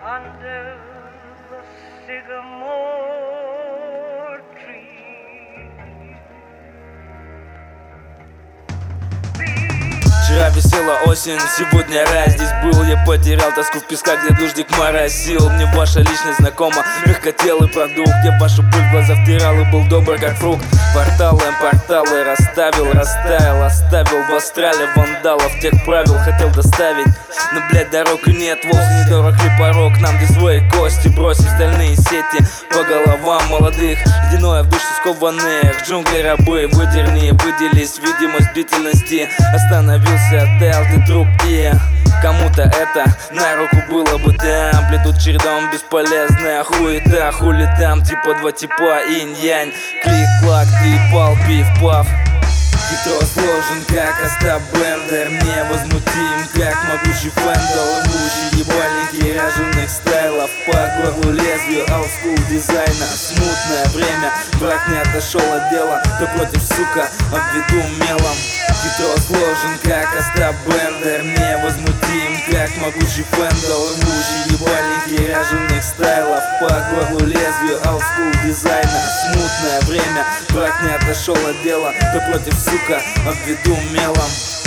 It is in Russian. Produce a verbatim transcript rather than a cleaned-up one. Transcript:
under the sycamore tree. Вчера висела осень, сегодня рай. Здесь был, я потерял тоску в песках, где дождик моросил. Мне ваша личность знакома, мягкотелый продукт. Я вашу пыль в глаза втирал и был добр как фрукт. Порталы, порталы расставил, растаял, оставил в астрале вандалов. Тех правил хотел доставить, но, блядь, дорог и нет. Волк недорог и порог, нам где свои кости бросив стальные сети по головам молодых. Ледяное в душе скованных, джунгли рабы. Выдерни, выделись, видимость длительности. Остановился, отдал ты труп, и кому-то это на руку было бы там. Плетут чередом бесполезная хуета. Хули там, типа два типа, инь-янь. Клик-клак, ты пал, пив-пав. Хитро сложен, как Остап Бендер, невозмутим, как могучий Фэндл. Рвущий ебальники ряженых стайлов по горлу лезвию олдскул дизайна. Смутное время, враг не отошел от дела, то против, сука, обведу мелом. Хитро сложен, как Остап Бендер, невозмутим, как могучий Фэндл. Рвущий ебальники ряженых стайлов по горлу лезвию олдскул дизайна. Смутное время, враг не отошел от дела, то против, сука, обведу мелом.